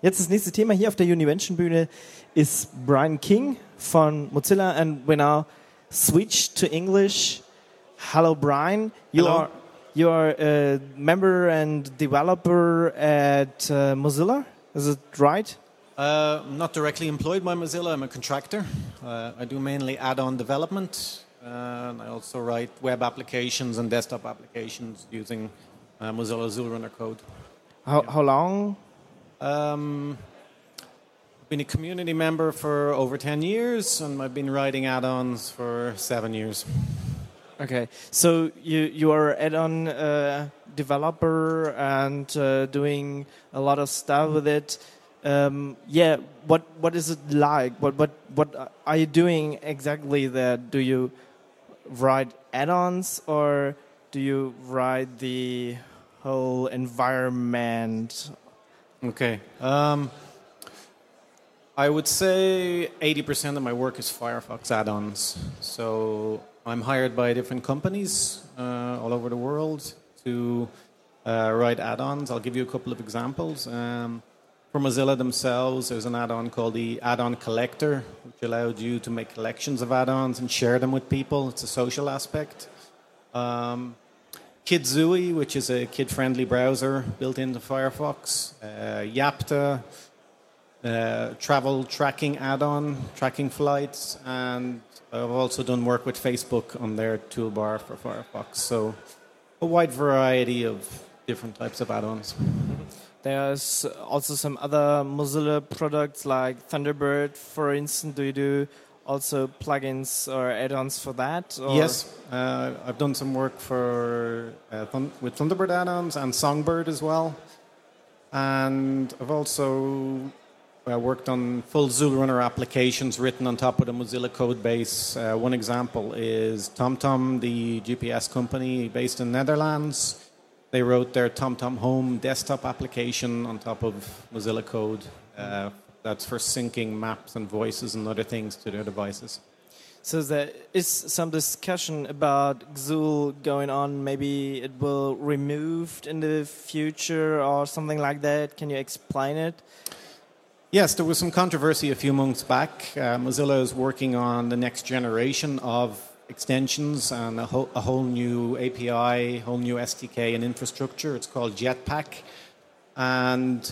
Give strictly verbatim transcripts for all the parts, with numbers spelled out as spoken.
Jetzt das nächste Thema hier auf der Univention-Bühne ist Brian King von Mozilla, and we now switch to English. Hello, Brian. You Hello. are you are a member and developer at uh, Mozilla. Is it right? Uh, I'm not directly employed by Mozilla. I'm a contractor. Uh, I do mainly add-on development. Uh, and I also write web applications and desktop applications using uh, Mozilla ZoolRunner code. How how long? Um, I've been a community member for over ten years, and I've been writing add-ons for seven years. Okay, so you you are add-on uh, developer and uh, doing a lot of stuff with it. Um, yeah, what what is it like? What what what are you doing exactly there? Do you write add-ons or do you write the whole environment? Okay. Um, I would say eighty percent of my work is Firefox add-ons. So I'm hired by different companies uh, all over the world to uh, write add-ons. I'll give you a couple of examples. Um, for Mozilla themselves, there's an add-on called the Add-on Collector, which allowed you to make collections of add-ons and share them with people. It's a social aspect. Um, Kidzooey, which is a kid-friendly browser built into Firefox. Uh, Yapta, uh, travel tracking add-on, tracking flights, and I've also done work with Facebook on their toolbar for Firefox. So a wide variety of different types of add-ons. There's also some other Mozilla products like Thunderbird, for instance. Do you do also plugins or add-ons for that? Or? Yes, uh, I've done some work for uh, thun- with Thunderbird add-ons and Songbird as well. And I've also uh, worked on full ZoolRunner applications written on top of the Mozilla code base. Uh, one example is TomTom, the G P S company based in Netherlands. They wrote their TomTom Home desktop application on top of Mozilla code. Uh, that's for syncing maps and voices and other things to their devices. So there is some discussion about Xool going on. Maybe it will removed in the future or something like that. Can you explain it? Yes, there was some controversy a few months back. Uh, Mozilla is working on the next generation of extensions and a whole, a whole new A P I, whole new S D K and infrastructure. It's called Jetpack. And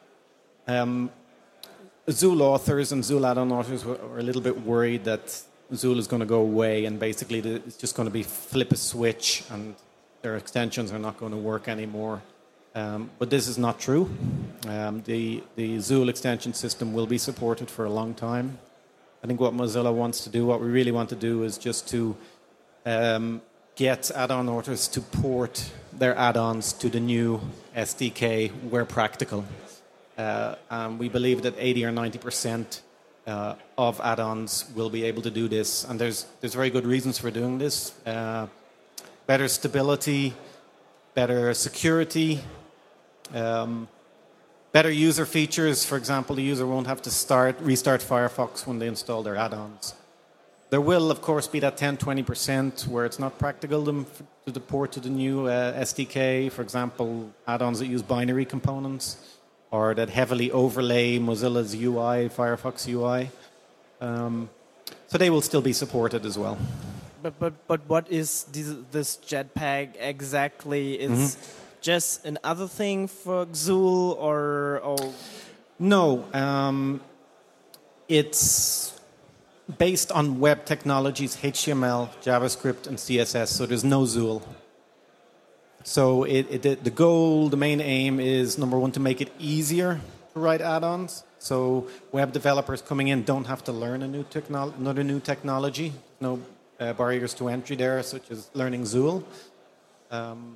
um, Xool authors and Xool add-on authors were, were a little bit worried that Xool is going to go away and basically it's just going to be flip a switch and their extensions are not going to work anymore. Um, but this is not true. Um, the, the Xool extension system will be supported for a long time. I think what Mozilla wants to do, what we really want to do is just to um, get add-on authors to port their add-ons to the new S D K where practical. Uh, and we believe that eighty or ninety percent uh, of add-ons will be able to do this. And there's, there's very good reasons for doing this. Uh, better stability, better security, um, better user features. For example, the user won't have to start restart Firefox when they install their add-ons. There will, of course, be that ten to twenty percent where it's not practical to, to the port to the new uh, S D K. For example, add-ons that use binary components or that heavily overlay Mozilla's U I, Firefox U I. Um, so they will still be supported as well. But but but what is this, this Jetpack exactly? Is mm-hmm. just another thing for Xool or, or? No, um, it's based on web technologies, H T M L, JavaScript, and C S S. So there's no Xool. So it, it, the goal, the main aim is, number one, to make it easier to write add-ons. So web developers coming in don't have to learn a new technolo- another new technology. No uh, barriers to entry there, such as learning Xool. Um,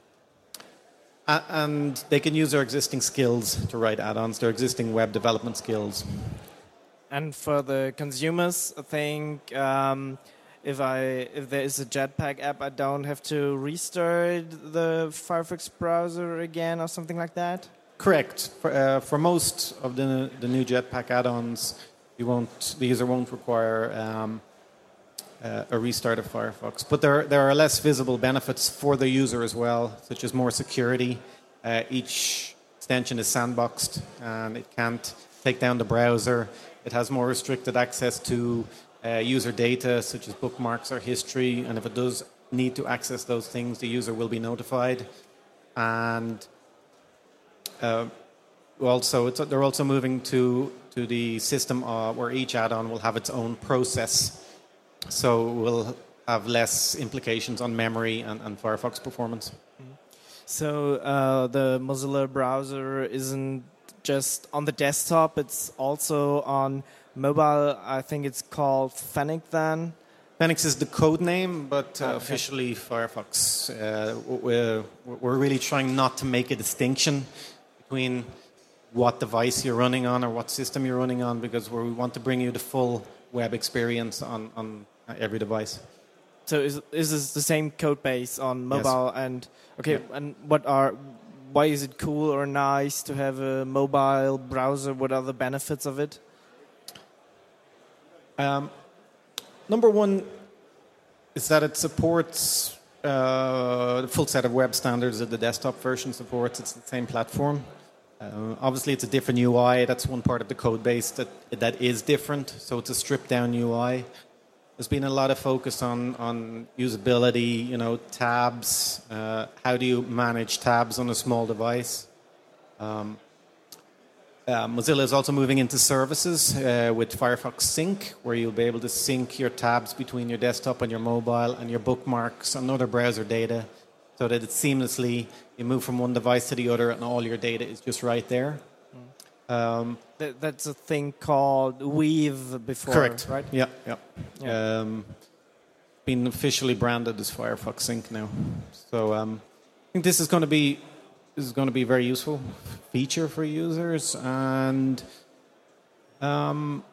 and they can use their existing skills to write add-ons, their existing web development skills. And for the consumers, I think um, if I if there is a Jetpack app, I don't have to restart the Firefox browser again or something like that? Correct. For, uh, for most of the the new Jetpack add-ons, you won't the user won't require um, uh, a restart of Firefox. But there there are less visible benefits for the user as well, such as more security. Uh, each extension is sandboxed and it can't take down the browser. It has more restricted access to uh, user data such as bookmarks or history, and if it does need to access those things, the user will be notified. And uh, also, it's, they're also moving to to the system uh, where each add-on will have its own process, so we'll have less implications on memory and, and Firefox performance. So uh, the Mozilla browser isn't just on the desktop; it's also on mobile. I think it's called Fennec then. Fenix is the code name, but uh, okay. officially Firefox. Uh, we're, we're really trying not to make a distinction between what device you're running on or what system you're running on, because we want to bring you the full web experience on, on every device. So is is this the same code base on mobile? Yes. And okay, yeah. and what are why is it cool or nice to have a mobile browser? What are the benefits of it? Um, number one is that it supports uh, the full set of web standards that the desktop version supports. It's the same platform. Uh, obviously, it's a different U I. That's one part of the code base that that is different. So it's a stripped-down U I. There's been a lot of focus on on usability. You know, tabs. Uh, how do you manage tabs on a small device? Um, uh, Mozilla is also moving into services uh, with Firefox Sync, where you'll be able to sync your tabs between your desktop and your mobile, and your bookmarks and other browser data, so that it's seamlessly, you move from one device to the other and all your data is just right there. Mm. Um, that, that's a thing called Weave before, correct. Right? Yeah, yeah. yeah. Um, been officially branded as Firefox Sync now. So um, I think this is going to be this is going to be a very useful feature for users, and um,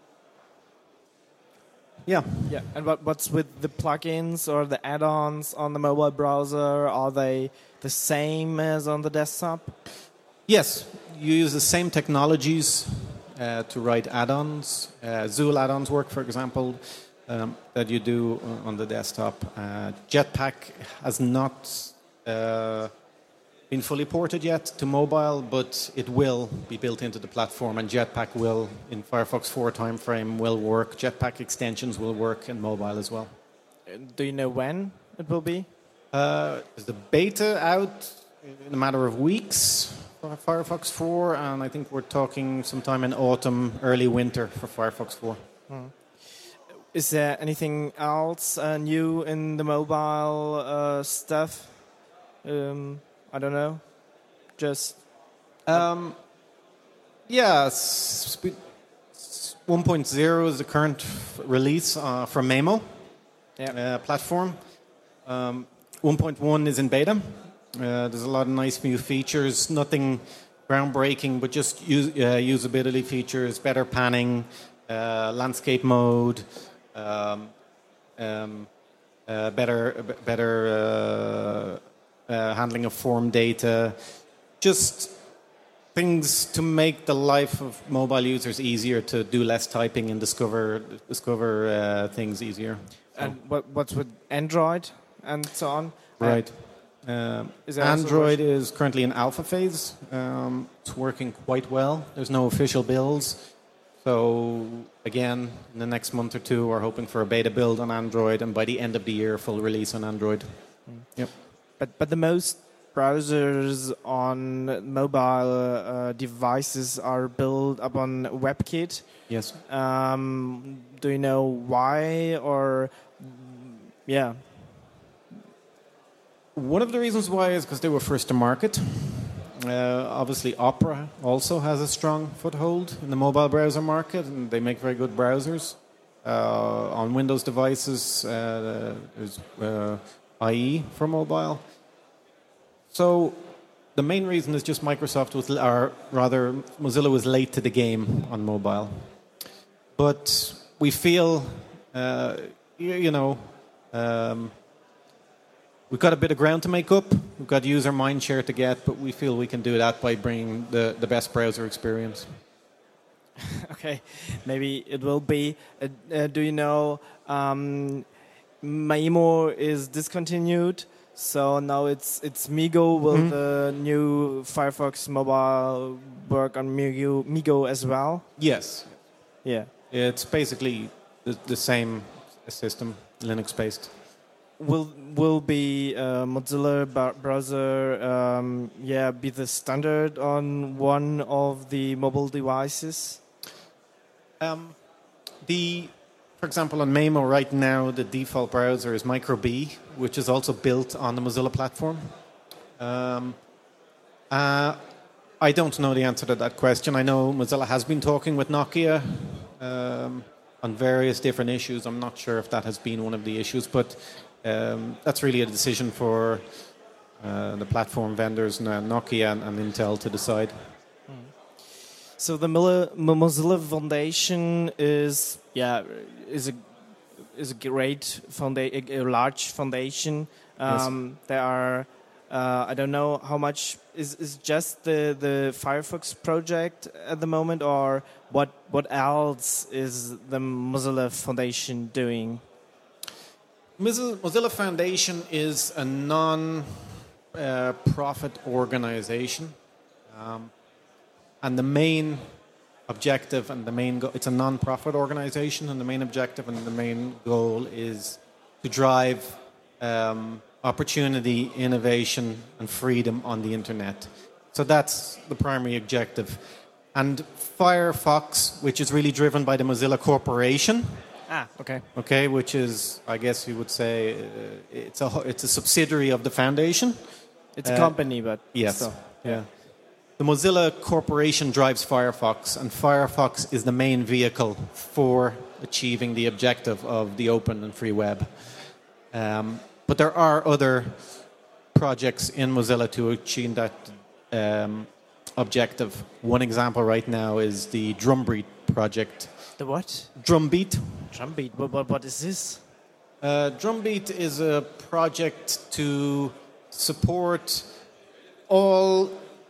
yeah. Yeah, and what, what's with the plugins or the add-ons on the mobile browser? Are they the same as on the desktop? Yes, you use the same technologies uh, to write add-ons. Uh, Zool add-ons work, for example, um, that you do on the desktop. Uh, Jetpack has not uh, been fully ported yet to mobile, but it will be built into the platform, and Jetpack will, in Firefox four timeframe, will work. Jetpack extensions will work in mobile as well. Do you know when it will be? Uh, is the beta out in a matter of weeks for Firefox four, and I think we're talking sometime in autumn, early winter for Firefox four. Hmm. Is there anything else uh, new in the mobile uh, stuff? Um, I don't know. Just um, yeah, one point oh is the current release uh, for Memo yeah. uh, platform. Um, one point one is in beta. Uh, there's a lot of nice new features. Nothing groundbreaking, but just use, uh, usability features, better panning, uh, landscape mode, um, um, uh, better better. Uh, Uh, handling of form data, just things to make the life of mobile users easier, to do less typing and discover discover uh, things easier. So. And what, what's with Android and so on? Right. Uh, is Android is currently in alpha phase. Um, it's working quite well. There's no official builds. So again, in the next month or two, we're hoping for a beta build on Android, and by the end of the year, full release on Android. Mm. Yep. But but the most browsers on mobile uh, devices are built upon WebKit. Yes. Um, do you know why, or yeah? One of the reasons why is because they were first to market. Uh, obviously, Opera also has a strong foothold in the mobile browser market, and they make very good browsers. Uh, on Windows devices, uh, there's uh, I E for mobile. So the main reason is just Microsoft was, or rather Mozilla was late to the game on mobile. But we feel, uh, you, you know, um, we've got a bit of ground to make up. We've got user mindshare to get, but we feel we can do that by bringing the, the best browser experience. Okay, maybe it will be. Uh, uh, do you know, um, Maemo is discontinued. So now it's it's Migo. Will Mhm. the new Firefox mobile work on Migo, Migo as well? Yes. Yeah. It's basically the, the same system, Linux-based. Will will be uh, Mozilla b- browser um, yeah be the standard on one of the mobile devices? Um, the, for example, on Maemo right now, the default browser is MicroB, which is also built on the Mozilla platform. Um, uh, I don't know the answer to that question. I know Mozilla has been talking with Nokia um, on various different issues. I'm not sure if that has been one of the issues, but um, that's really a decision for uh, the platform vendors, Nokia and, and Intel, to decide. So the Mozilla, Mozilla Foundation is yeah is a is a great foundation, a large foundation. Um, Yes. There are uh, I don't know how much is is just the the Firefox project at the moment, or what what else is the Mozilla Foundation doing? Mozilla Mozilla Foundation is a non-profit organization. Um, And the main objective and the main goal, it's a non-profit organization, and the main objective and the main goal is to drive um, opportunity, innovation, and freedom on the internet. So that's the primary objective. And Firefox, which is really driven by the Mozilla Corporation, Ah, okay. okay, which is, I guess you would say, uh, it's a it's a subsidiary of the foundation. It's a Uh, company, but Yes. still. Yeah. The Mozilla Corporation drives Firefox, and Firefox is the main vehicle for achieving the objective of the open and free web. Um, but there are other projects in Mozilla to achieve that um, objective. One example right now is the Drumbeat project. The what? Drumbeat. Drumbeat. What, what, what is this? Uh, Drumbeat is a project to support all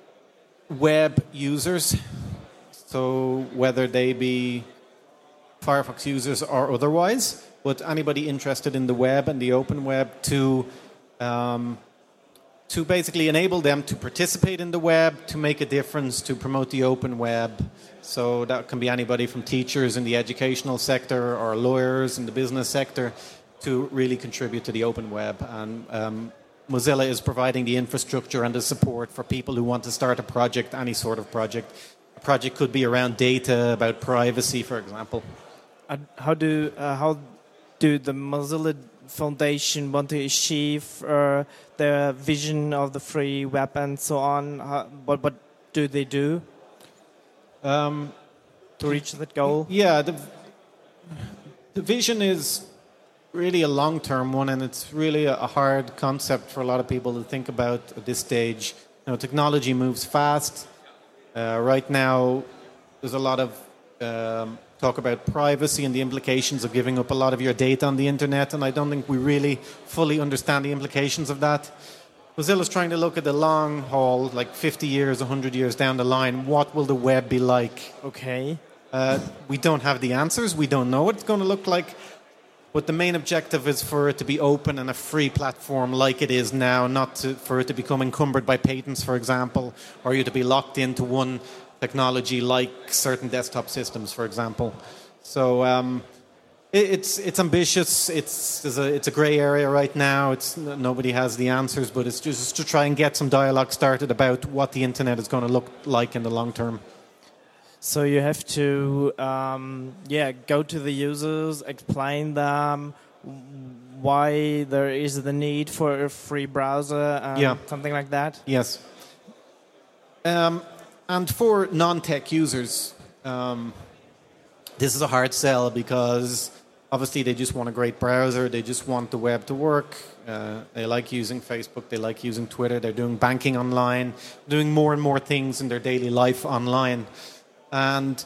web users, so whether they be Firefox users or otherwise, but anybody interested in the web and the open web, to um, to basically enable them to participate in the web, to make a difference, to promote the open web. So that can be anybody from teachers in the educational sector or lawyers in the business sector to really contribute to the open web. And um, Mozilla is providing the infrastructure and the support for people who want to start a project, any sort of project. A project could be around data, about privacy, for example. Uh, how do uh, how do the Mozilla Foundation want to achieve uh, their vision of the free web and so on? How, what what do they do Um, to reach that goal? Yeah, the, the vision is really a long-term one, and it's really a, a hard concept for a lot of people to think about at this stage. You know, technology moves fast. Uh, right now, there's a lot of um, talk about privacy and the implications of giving up a lot of your data on the internet, and I don't think we really fully understand the implications of that. Mozilla's trying to look at the long haul, like fifty years, one hundred years down the line. What will the web be like? Okay. Uh, we don't have the answers. We don't know what it's going to look like. But the main objective is for it to be open and a free platform like it is now, not to, for it to become encumbered by patents, for example, or you to be locked into one technology like certain desktop systems, for example. So um, it, it's it's ambitious. It's there's a it's a grey area right now. It's nobody has the answers, but it's just to try and get some dialogue started about what the internet is going to look like in the long term. So you have to, um, yeah, go to the users, explain them why there is the need for a free browser, and Yeah. something like that. Yes. Um, and for non-tech users, um, this is a hard sell because obviously they just want a great browser. They just want the web to work. Uh, they like using Facebook. They like using Twitter. They're doing banking online, doing more and more things in their daily life online. And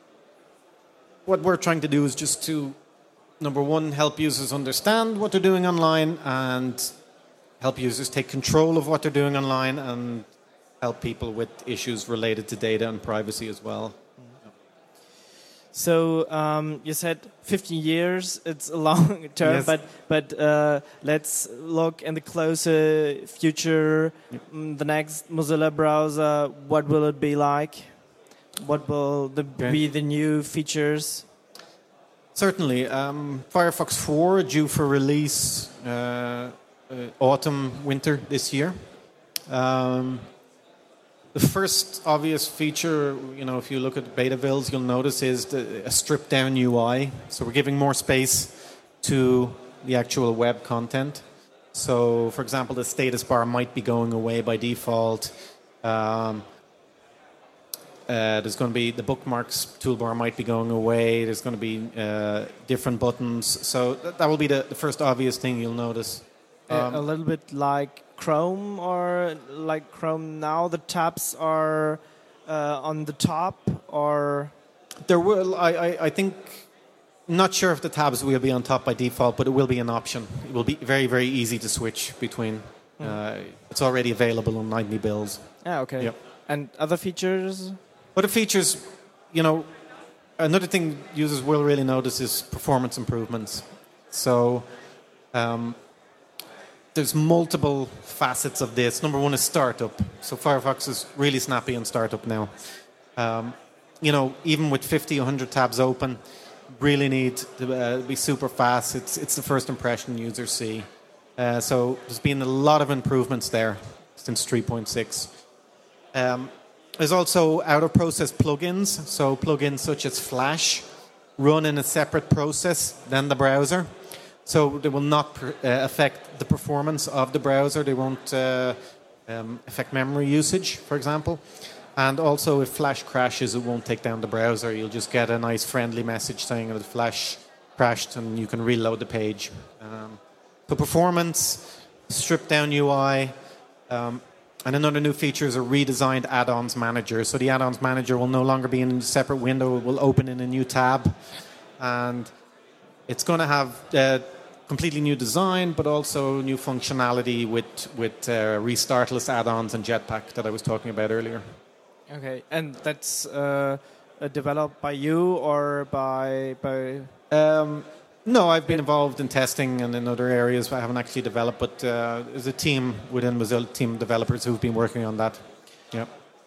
what we're trying to do is just to, number one, help users understand what they're doing online and help users take control of what they're doing online and help people with issues related to data and privacy as well. So um, you said fifteen years. It's a long term, Yes. but but uh, let's look in the closer future. Yep. Mm, the next Mozilla browser, what will it be like? What will the, Okay. be the new features? Certainly. Um, Firefox four due for release uh, uh, autumn, winter this year. Um, the first obvious feature, you know, if you look at the beta builds, you'll notice is the, a stripped down U I. So we're giving more space to the actual web content. So, for example, the status bar might be going away by default. Um, Uh, there's going to be the bookmarks toolbar might be going away. There's going to be uh, different buttons. So that, that will be the, the first obvious thing you'll notice. Uh, Um, a little bit like Chrome, or like Chrome now, the tabs are uh, on the top, or there will, I, I, I think, not sure if the tabs will be on top by default, but it will be an option. It will be very, very easy to switch between. Mm. Uh, it's already available on ninety builds. yeah, okay. Yep. And other features? Other features, you know, another thing users will really notice is performance improvements. So um, there's multiple facets of this. Number one is startup. So Firefox is really snappy on startup now. Um, you know, even with fifty, one hundred tabs open, really need to uh, be super fast. It's, it's the first impression users see. Uh, so there's been a lot of improvements there since three point six. Um, There's also out-of-process plugins, so plugins such as Flash run in a separate process than the browser. So they will not uh, affect the performance of the browser. They won't uh, um, affect memory usage, for example. And also if Flash crashes, it won't take down the browser. You'll just get a nice friendly message saying that Flash crashed and you can reload the page. Um, so performance, stripped down U I, um, and another new feature is a redesigned add-ons manager. So the add-ons manager will no longer be in a separate window. It will open in a new tab. And it's going to have uh, completely new design, but also new functionality with, with uh, restartless add-ons and Jetpack that I was talking about earlier. Okay, and that's uh, uh, developed by you or by... by Um, no, I've been involved in testing and in other areas. I haven't actually developed, but uh, there's a team within Mozilla, team developers who've been working on that. Yeah.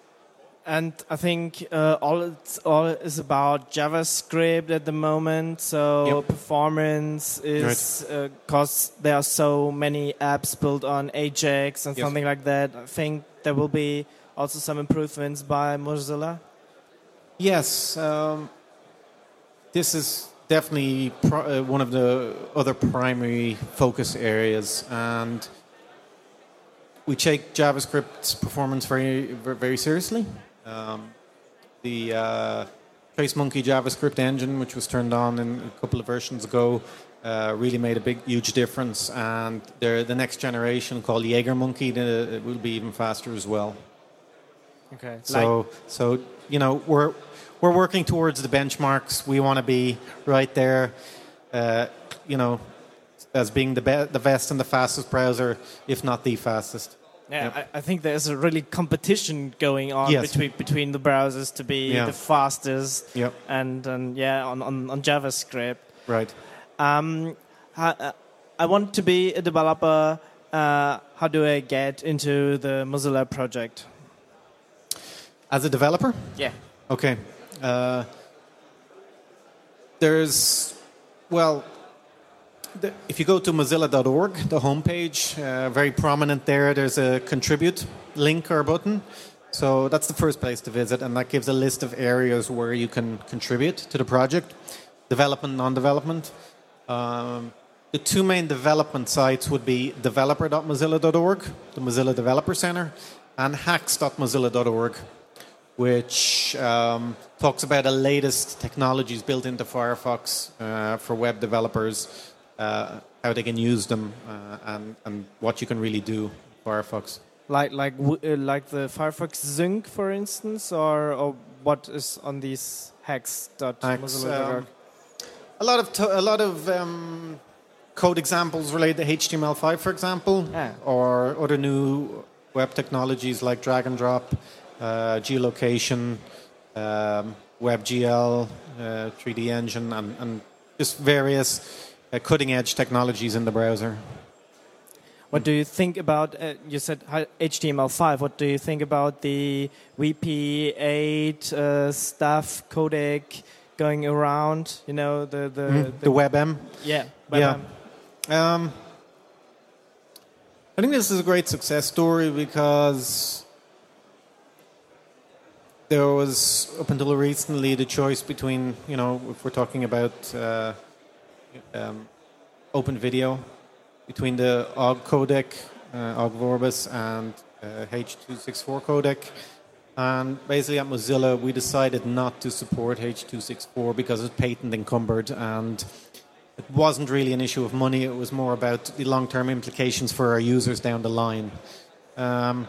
And I think uh, all it's all is about JavaScript at the moment. So Yep. performance is because uh, there are so many apps built on Ajax and Yes. something like that. I think there will be also some improvements by Mozilla. Yes, um, this is definitely pro- uh, one of the other primary focus areas, and we take JavaScript's performance very, very, very seriously. Um, the uh, TraceMonkey JavaScript engine, which was turned on in a couple of versions ago, uh, really made a big, huge difference. And the the next generation called JagerMonkey the, it will be even faster as well. Okay. So, so you know, we're we're working towards the benchmarks. We want to be right there, uh, you know, as being the be- the best and the fastest browser, if not the fastest. Yeah, Yep. I, I think there's a really competition going on Yes. between between the browsers to be Yeah. the fastest. Yep. And, and yeah, on, on, on JavaScript. Right. Um, I, I want to be a developer. Uh, how do I get into the Mozilla project? As a developer? Yeah. Okay. Uh, there's, well, the, if you go to mozilla dot org, the homepage, uh, very prominent there, there's a contribute link or button. So that's the first place to visit, and that gives a list of areas where you can contribute to the project, development, non-development. Um, the two main development sites would be developer dot mozilla dot org, the Mozilla Developer Center, and hacks dot mozilla dot org, which um, talks about the latest technologies built into Firefox uh, for web developers, uh, how they can use them, uh, and, and what you can really do with Firefox. Like like w- uh, like the Firefox Sync, for instance, or, or what is on these hacks dot mozilla dot org? Um, a lot of to- a lot of um, code examples related to H T M L five, for example, Yeah. or other new web technologies like drag and drop, uh, geolocation, um, WebGL, uh, three D Engine, and, and just various uh, cutting-edge technologies in the browser. What do you think about, uh, you said H T M L five, what do you think about the V P eight uh, stuff, codec going around, you know, the... The, mm, the, the WebM? Yeah, WebM. Yeah. Um, I think this is a great success story because there was, up until recently, the choice between, you know, if we're talking about uh, um, open video, between the O G codec, uh, O G Vorbis, and uh, H two sixty-four codec. And basically at Mozilla, we decided not to support H two sixty-four because it's patent encumbered, and it wasn't really an issue of money. It was more about the long-term implications for our users down the line. Um,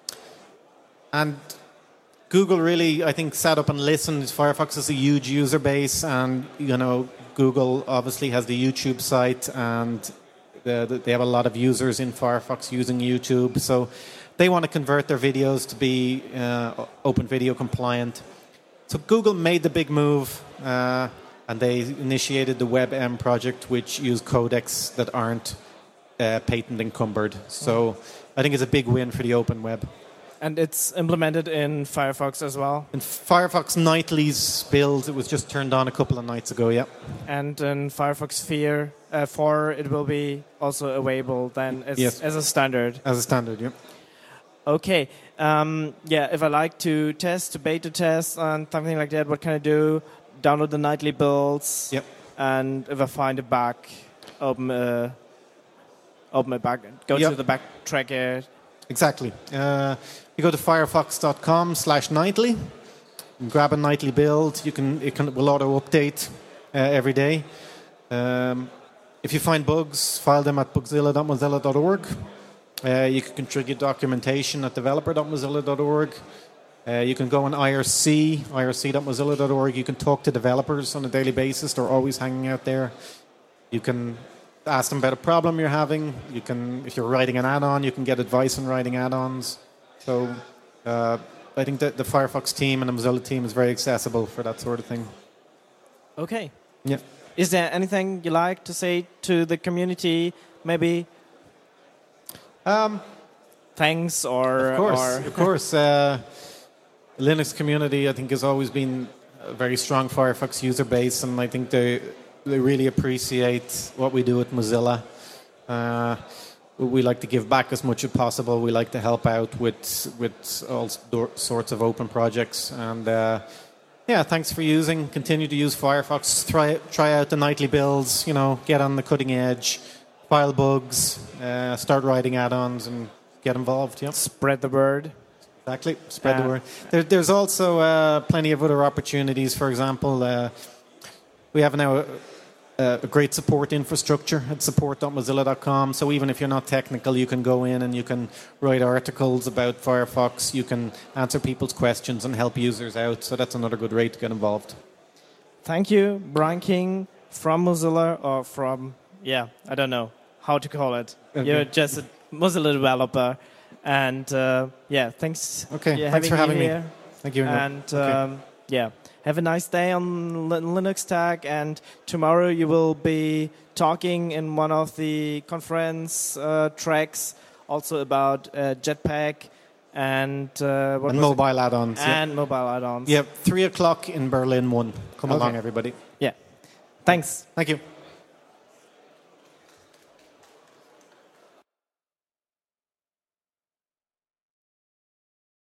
and Google really, I think, sat up and listened. Firefox has a huge user base, and you know, Google obviously has the YouTube site, and the, the, they have a lot of users in Firefox using YouTube. So they want to convert their videos to be uh, open video compliant. So Google made the big move, uh, and they initiated the WebM project, which use codecs that aren't uh, patent encumbered. So mm. I think it's a big win for the open web. And it's implemented in Firefox as well? In Firefox Nightly's build, it was just turned on a couple of nights ago, yeah. And in Firefox Sphere uh, four, it will be also available then as, yes. as a standard? As a standard, yeah. Okay. Um, yeah, if I like to test, to beta test, and something like that, what can I do? Download the Nightly builds. Yep. And if I find a bug, open a, open a bug, go yep. to the backtracker. Exactly. Uh, you go to firefox.com slash nightly, grab a Nightly build. You can it can will auto update uh, every day. Um, if you find bugs, file them at bugzilla dot mozilla dot org. Uh, you can contribute documentation at developer dot mozilla dot org. Uh, you can go on I R C, I R C dot mozilla dot org. You can talk to developers on a daily basis. They're always hanging out there. You can ask them about a problem you're having. You can, if you're writing an add-on, you can get advice on writing add-ons. So uh, I think that the Firefox team and the Mozilla team is very accessible for that sort of thing. Okay. Yeah. Is there anything you like to say to the community? Maybe. Um, Thanks or of course, or of course. Uh, the Linux community, I think, has always been a very strong Firefox user base, and I think they they really appreciate what we do at Mozilla. Uh, we like to give back as much as possible. We like to help out with with all sorts of open projects, and uh, yeah, thanks for using. Continue to use Firefox. Try try out the Nightly builds. You know, get on the cutting edge. File bugs. Uh, start writing add-ons and get involved. Yeah. Spread the word. Exactly. Spread uh, the word. There, there's also uh, plenty of other opportunities. For example, uh, we have now a, a great support infrastructure at support dot mozilla dot com. So even if you're not technical, you can go in and you can write articles about Firefox. You can answer people's questions and help users out. So that's another good way to get involved. Thank you, Brian King from Mozilla, or from, yeah, I don't know how to call it. Okay. You're just a Mozilla developer. And uh, yeah, thanks. Okay, yeah, thanks having for having me. me. Here. Thank you. And okay. um, yeah, have a nice day on Linux Tag. And tomorrow you will be talking in one of the conference uh, tracks also about uh, Jetpack and uh, what and was mobile it? add-ons. And yeah. mobile add-ons. Yeah, three o'clock in Berlin. One. Come okay. along, everybody. Yeah. Thanks. Thank you.